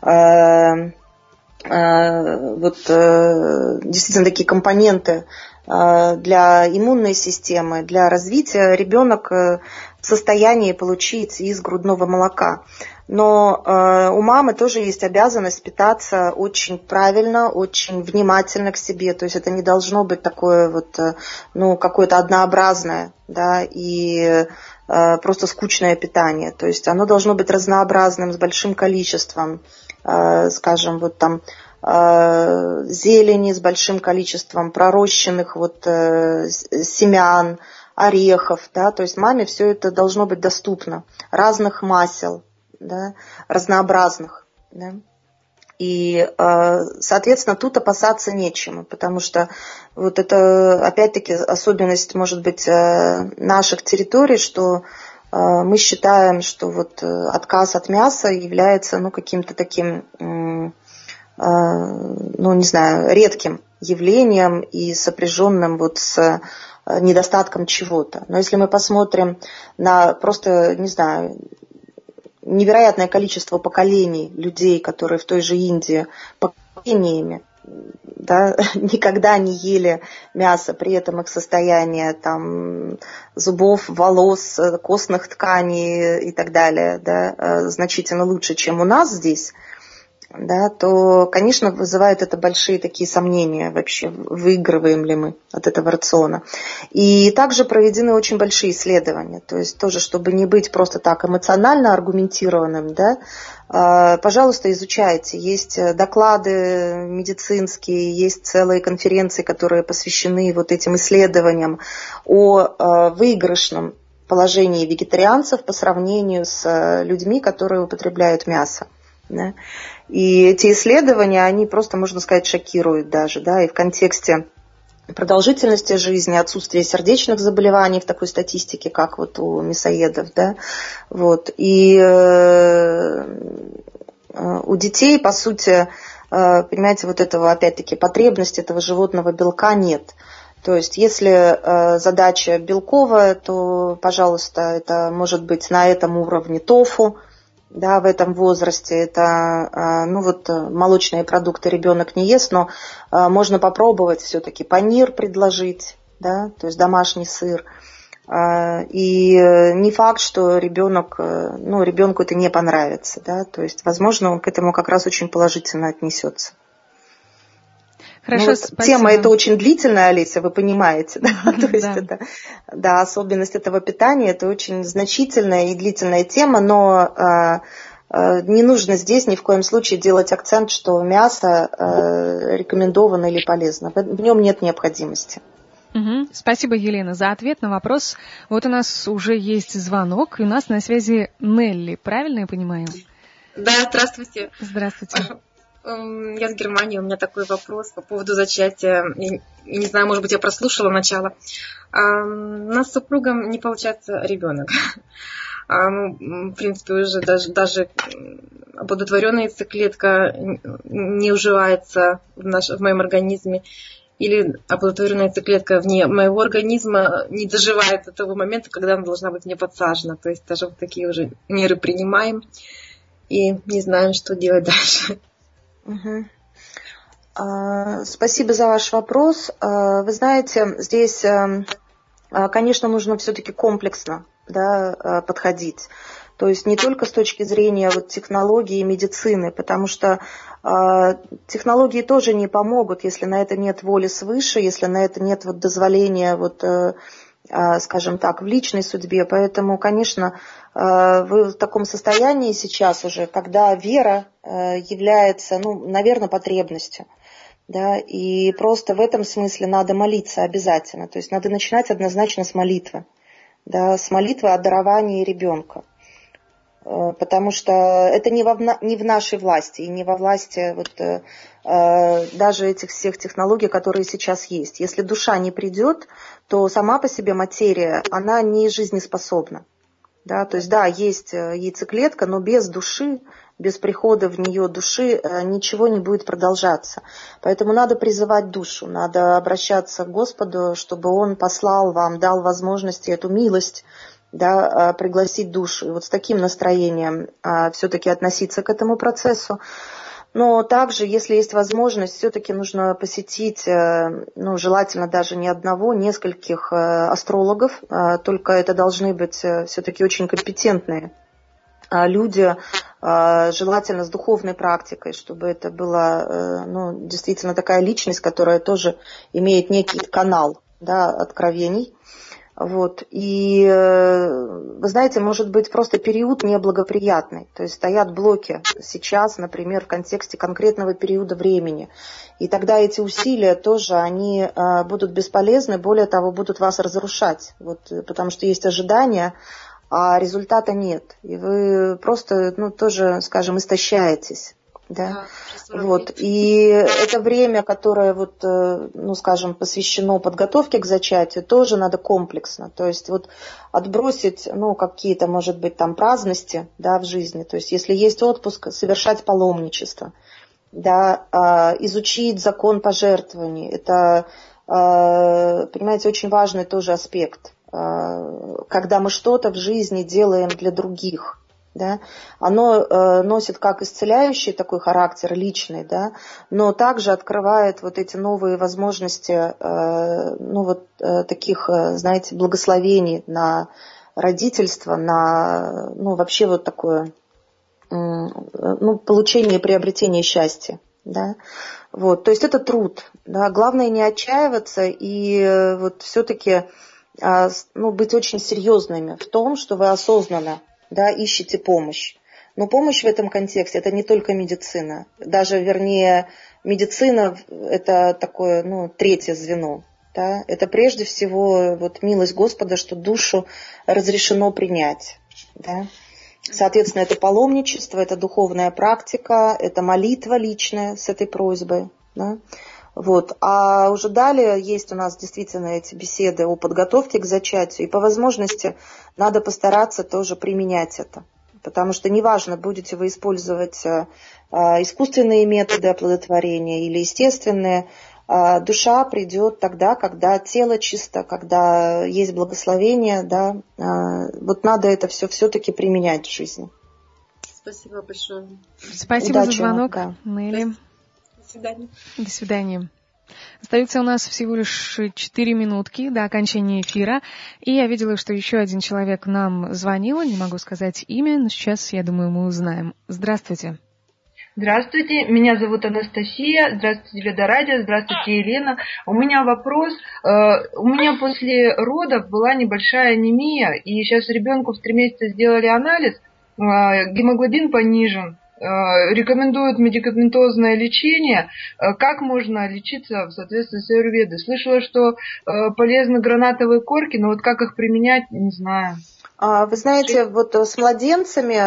действительно такие компоненты для иммунной системы, для развития ребенок в состоянии получить из грудного молока. Но у мамы тоже есть обязанность питаться очень правильно, очень внимательно к себе. То есть это не должно быть такое какое-то однообразное, да, и просто скучное питание. То есть оно должно быть разнообразным, с большим количеством, скажем, зелени, с большим количеством пророщенных семян, орехов, да, то есть маме все это должно быть доступно, разных масел, да, разнообразных, да. И, соответственно, тут опасаться нечему, потому что это, опять-таки, особенность, может быть, наших территорий, что мы считаем, что отказ от мяса является, каким-то таким, не знаю, редким явлением и сопряженным с недостатком чего-то. Но если мы посмотрим на просто, не знаю, невероятное количество поколений людей, которые в той же Индии поколениями, да, никогда не ели мясо, при этом их состояние там, зубов, волос, костных тканей и так далее, да, значительно лучше, чем у нас здесь, да, то, конечно, вызывает это большие такие сомнения вообще, выигрываем ли мы от этого рациона. И также проведены очень большие исследования, то есть тоже, чтобы не быть просто так эмоционально аргументированным, да, пожалуйста, изучайте. Есть доклады медицинские, есть целые конференции, которые посвящены этим исследованиям о выигрышном положении вегетарианцев по сравнению с людьми, которые употребляют мясо. Да. И эти исследования, они просто, можно сказать, шокируют даже, да, и в контексте продолжительности жизни, отсутствия сердечных заболеваний в такой статистике, как у мясоедов, да, и у детей, по сути, понимаете, этого, опять-таки, потребности этого животного белка нет. То есть, если задача белковая, то, пожалуйста, это может быть на этом уровне тофу, да, в этом возрасте. Это, молочные продукты ребенок не ест, но можно попробовать все-таки панир предложить, да, то есть домашний сыр. И не факт, что ребенку это не понравится, да, то есть, возможно, он к этому как раз очень положительно отнесется. Хорошо, тема эта очень длительная, Олеся, вы понимаете, да? То есть это, да, особенность этого питания, это очень значительная и длительная тема, но не нужно здесь ни в коем случае делать акцент, что мясо рекомендовано или полезно. В нем нет необходимости. Угу. Спасибо, Елена, за ответ на вопрос. У нас уже есть звонок, и у нас на связи Нелли. Правильно я понимаю? Да, здравствуйте. Здравствуйте. Я с Германии, у меня такой вопрос по поводу зачатия. Я не знаю, может быть, я прослушала начало. У нас с супругом не получается ребенок. В принципе, уже даже оплодотворенная яйцеклетка не уживается в моем организме. Или оплодотворенная яйцеклетка вне моего организма не доживает до того момента, когда она должна быть мне подсажена. То есть даже такие уже меры принимаем и не знаем, что делать дальше. Угу. Спасибо за ваш вопрос. Вы знаете, здесь, конечно, нужно все-таки комплексно, да, подходить. То есть не только с точки зрения вот технологий и медицины, потому что технологии тоже не помогут, если на это нет воли свыше, если на это нет вот дозволения, вот, скажем так, в личной судьбе. Поэтому, конечно, вы в таком состоянии сейчас уже, когда вера является, ну, наверное, потребностью. Да, и просто в этом смысле надо молиться обязательно. То есть надо начинать однозначно с молитвы. Да, с молитвы о даровании ребенка. Потому что это не в нашей власти и не во власти вот, даже этих всех технологий, которые сейчас есть. Если душа не придет, то сама по себе материя, она не жизнеспособна. Да, то есть, да, есть яйцеклетка, но без души, без прихода в нее души ничего не будет продолжаться. Поэтому надо призывать душу, надо обращаться к Господу, чтобы Он послал вам, дал возможности, эту милость, да, пригласить душу. И вот с таким настроением все-таки относиться к этому процессу. Но также, если есть возможность, все-таки нужно посетить, ну, желательно даже не одного, нескольких астрологов, только это должны быть все-таки очень компетентные люди, желательно с духовной практикой, чтобы это была, ну, действительно такая личность, которая тоже имеет некий канал, да, откровений. Вот. И, вы знаете, может быть просто период неблагоприятный. То есть стоят блоки сейчас, например, в контексте конкретного периода времени. И тогда эти усилия тоже, они будут бесполезны, более того, будут вас разрушать. Вот, потому что есть ожидания, а результата нет. И вы просто, ну, тоже, скажем, истощаетесь. Да? Вот. И это время, которое вот, ну, скажем, посвящено подготовке к зачатию, тоже надо комплексно. То есть вот отбросить, ну, какие-то, может быть, там праздности, да, в жизни. То есть если есть отпуск, совершать паломничество, да, изучить закон пожертвований. Это, понимаете, очень важный тоже аспект. Когда мы что-то в жизни делаем для других. Да, оно носит как исцеляющий такой характер личный, да, но также открывает вот эти новые возможности, ну, вот таких, знаете, благословений на родительство, на, ну, вообще вот такое, ну, получение и приобретение счастья. Да. Вот, то есть это труд. Да. Главное не отчаиваться и вот все-таки, ну, быть очень серьезными в том, что вы осознанно, да, ищите помощь. Но помощь в этом контексте – это не только медицина. Даже, вернее, медицина – это такое, ну, третье звено. Да? Это прежде всего вот милость Господа, что душу разрешено принять. Да? Соответственно, это паломничество, это духовная практика, это молитва личная с этой просьбой. Да? Вот. А уже далее есть у нас действительно эти беседы о подготовке к зачатию. И по возможности надо постараться тоже применять это. Потому что неважно, будете вы использовать искусственные методы оплодотворения или естественные, душа придет тогда, когда тело чисто, когда есть благословение. Да, вот надо это все-таки применять в жизни. Спасибо большое. Спасибо за звонок, да. Нелли. До свидания. До свидания. Остается у нас всего лишь 4 минутки до окончания эфира. И я видела, что еще один человек нам звонил. Не могу сказать имя, но сейчас, я думаю, мы узнаем. Здравствуйте. Здравствуйте, меня зовут Анастасия. Здравствуйте, Веда Радио. Здравствуйте, Елена. У меня вопрос. У меня после родов была небольшая анемия, и сейчас ребенку в 3 месяца сделали анализ. Гемоглобин понижен. Рекомендуют медикаментозное лечение. Как можно лечиться в соответствии с аюрведой? Слышала, что полезны гранатовые корки, но вот как их применять, не знаю. Вы знаете, вот с младенцами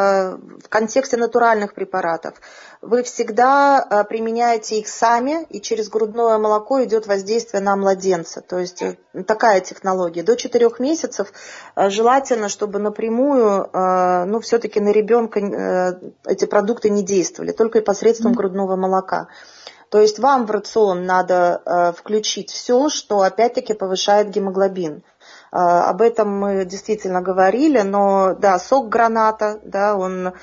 в контексте натуральных препаратов вы всегда применяете их сами, и через грудное молоко идет воздействие на младенца. То есть такая технология. До 4 месяцев желательно, чтобы напрямую, ну, все-таки на ребенка эти продукты не действовали, только и посредством грудного молока. То есть вам в рацион надо включить все, что опять-таки повышает гемоглобин. Об этом мы действительно говорили, но да, сок граната, да, он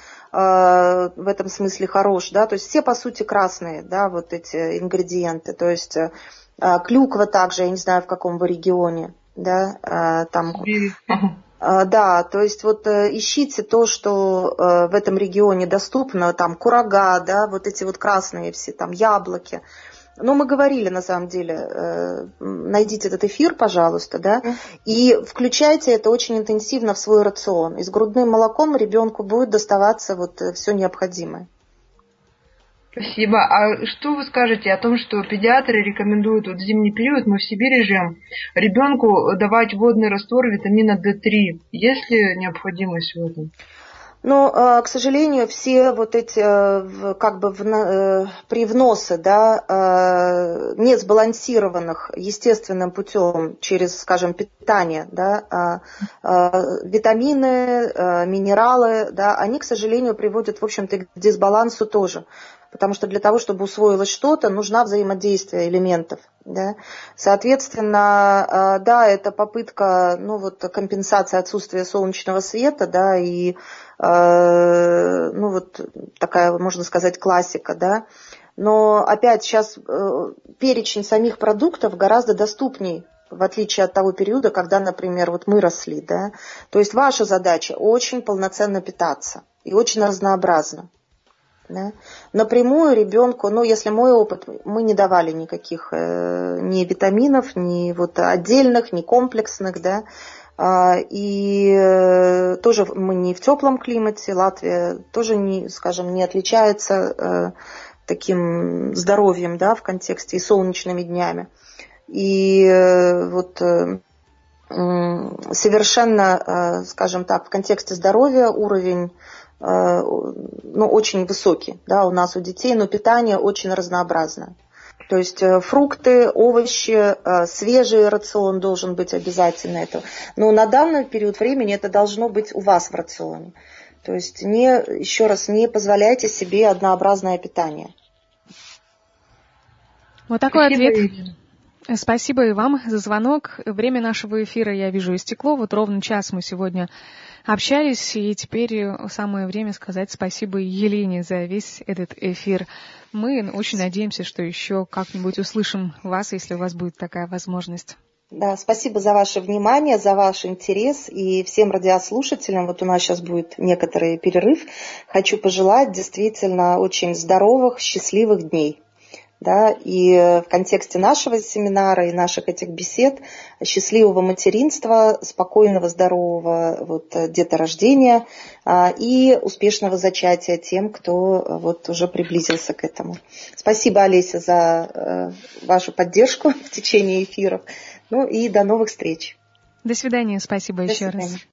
в этом смысле хорош, да, то есть все по сути красные, да, вот эти ингредиенты, то есть клюква также, я не знаю в каком вы регионе, да, там, Да, то есть вот ищите то, что в этом регионе доступно, там курага, да, вот эти вот красные все, там яблоки. Но мы говорили, на самом деле, найдите этот эфир, пожалуйста, да, и включайте это очень интенсивно в свой рацион. И с грудным молоком ребенку будет доставаться вот все необходимое. Спасибо. А что вы скажете о том, что педиатры рекомендуют вот в зимний период, мы в Сибири живем, ребенку давать водный раствор витамина D3? Есть ли необходимость в этом? Но, к сожалению, все вот эти как бы привносы, да, не сбалансированных естественным путем через, скажем, питание, да, витамины, минералы, да, они, к сожалению, приводят, в общем-то, к дисбалансу тоже. Потому что для того, чтобы усвоилось что-то, нужно взаимодействие элементов. Да? Соответственно, да, это попытка, ну, вот, компенсации отсутствия солнечного света, да, и, ну, вот, такая, можно сказать, классика, да. Но опять сейчас перечень самих продуктов гораздо доступней, в отличие от того периода, когда, например, вот мы росли, да. То есть ваша задача очень полноценно питаться и очень разнообразно. Да. Напрямую ребенку, ну, если мой опыт, мы не давали никаких ни витаминов, ни вот отдельных, ни комплексных, да, и тоже мы не в теплом климате, Латвия тоже, не, скажем, не отличается таким здоровьем, да, в контексте и солнечными днями. И вот совершенно, скажем так, в контексте здоровья уровень, ну, очень высокий, да, у нас у детей, но питание очень разнообразное. То есть фрукты, овощи, свежий рацион должен быть обязательно это. Но на данный период времени это должно быть у вас в рационе. То есть еще раз, не позволяйте себе однообразное питание. Вот такой ответ. Спасибо и вам за звонок. Время нашего эфира, я вижу, истекло. Вот ровно час мы сегодня общались, и теперь самое время сказать спасибо Елене за весь этот эфир. Мы очень надеемся, что еще как-нибудь услышим вас, если у вас будет такая возможность. Да, спасибо за ваше внимание, за ваш интерес, и всем радиослушателям, вот у нас сейчас будет некоторый перерыв, хочу пожелать действительно очень здоровых, счастливых дней. Да, и в контексте нашего семинара и наших этих бесед счастливого материнства, спокойного, здорового вот, деторождения и успешного зачатия тем, кто вот, уже приблизился к этому. Спасибо, Олеся, за вашу поддержку в течение эфиров. Ну и до новых встреч. До свидания, спасибо еще раз.